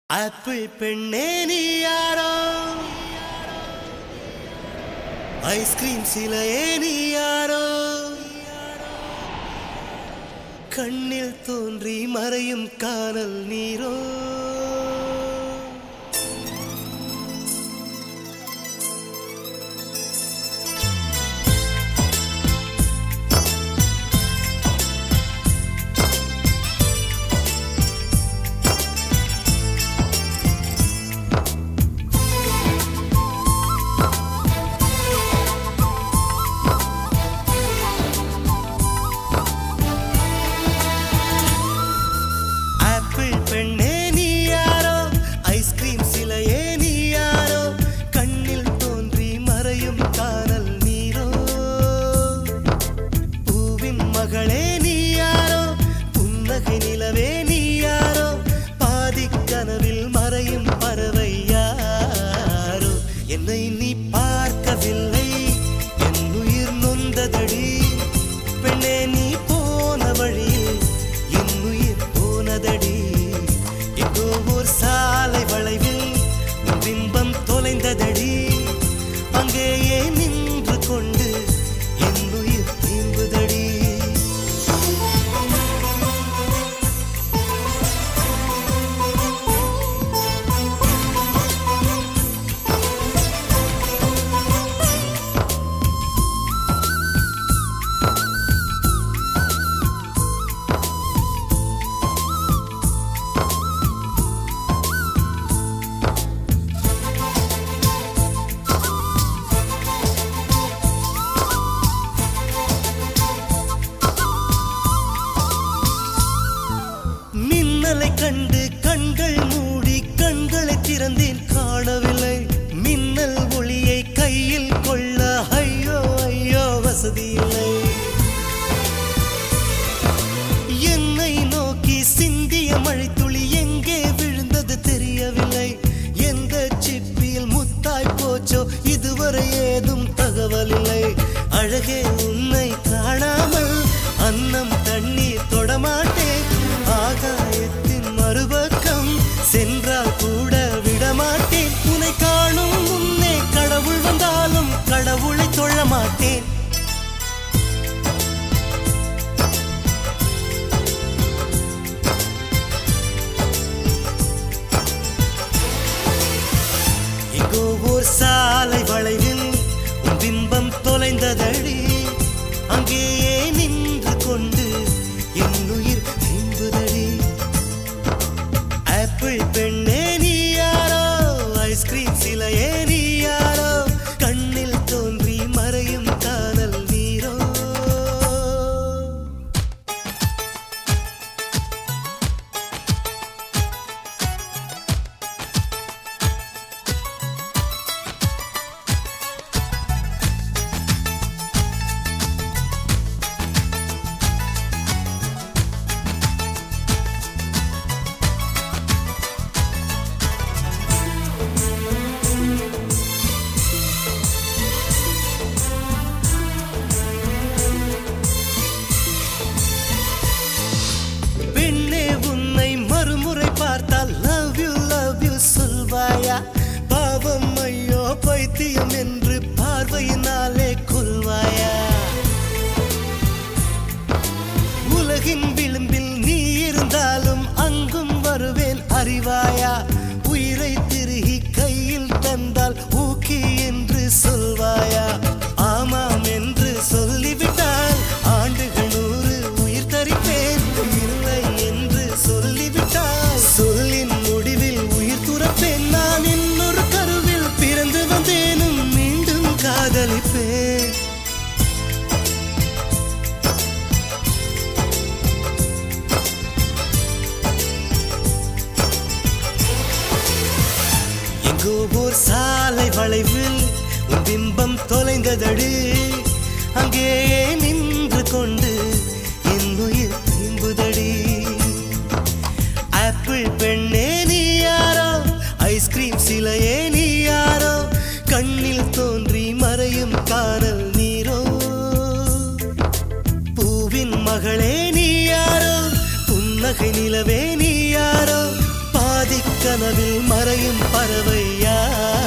Apple பெண்ணே நீ யாரோ, ஐஸ்கிரீம் சிலையே நீ யாரோ, கண்ணில் தோன்றி மறையும் காணல் நீரோ. பெண்ணே நீ யாரோ, ஐஸ்கிரீம் சிலையே நீ யாரோ, கண்ணில் தோன்றி மறையும் காணல் நீரோ. பூவின் மகளே நீ யாரோ, புன்னகை நிலவே நீ யாரோ, பாதிக் கனவில் மறையும் பறவை யாரோ. என்னை நீ பார்க்கவில்லை, என் உயிர் நொந்ததடி. பெண்ணே நீ போன வழியில் என் உயிர் போனதடி. சாலை வளைவில் பிம்பம் தொலைந்ததடி. அங்கேயே நின்று கொண்டு என் உயிர் தீம்புதடி. கண்டு கண்கள் மூடி கண்களை திறந்தேன், காணவில்லை மின்னல் ஒளியை கையில் கொள்ள. ஐயோ ஐயோ வசதி இல்லை. என்னை நோக்கி சிந்திய மழைத்துளி எங்கே விழுந்தது தெரியவில்லை. எந்த சிப்பியில் முத்தாய் போச்சோ இதுவரை ஏதும் தகவல் இல்லை. அழகே உன்னை காணாமல் அன்னம் தண்ணீர் தொடமாட்டேன். ஆகாயத்தின் மறுபக்கம் சென்றால் கூட விடமாட்டேன். உன்னை காணும் முன்னே கடவுள் வந்தாலும் கடவுளை தொழ மாட்டேன். எங்கோ ஓர் சாலை வளைவில் உன் பிம்பம் தொலைந்ததடி. அங்கேயே நின்று கொண்டு என் உயிர் தீம்புதடி. ஆப்பிள் பெண்ணே நீ யாரோ, ஐஸ்கிரீம் சிலையே நீ யாரோ, கண்ணில் தோன்றி மறையும் காணல் நீரோ. பாவம் ஐயோ பைத்தியம் என்று பார்வையினாலே கொல்வாயா. உலகின் விளிம்பில் நீ இருந்தாலும் அங்கும் வருவேன் அறிவாயா. உயிரை திருகி கையில் தந்தால் ஊக்கி என்று சொல்வாயா. ஆமாம் என்று சொல்லிவிட்டால் ஆண்டுகள் 100 உயிர் தரிப்பேன். இல்லை என்று சொல்லிவிட்டால் சொல்லின் முடிவில் உயிர் துறப்பேன். நான் இன்னொரு கருவில் பிறந்து வந்தேனும் மீண்டும் காதலிப்பேன். எங்கோ ஓர் சாலை வளைவில் உன் பிம்பம் தொலைந்ததடி. அங்கேயே நின்று கொண்டு என் உயிர் தீம்புதடி. ஆப்பிள் பெண்ணே நீ யாரோ, ஐஸ்கிரீம் சிலையே நீ யாரோ, கண்ணில் தோன்றி மறையும் காணல் நீரோ. பூவின் மகளே நீ யாரோ, புன்னகை நிலவே நீ யாரோ, பாதிக் கனவில் மறையும் பறவை யார்?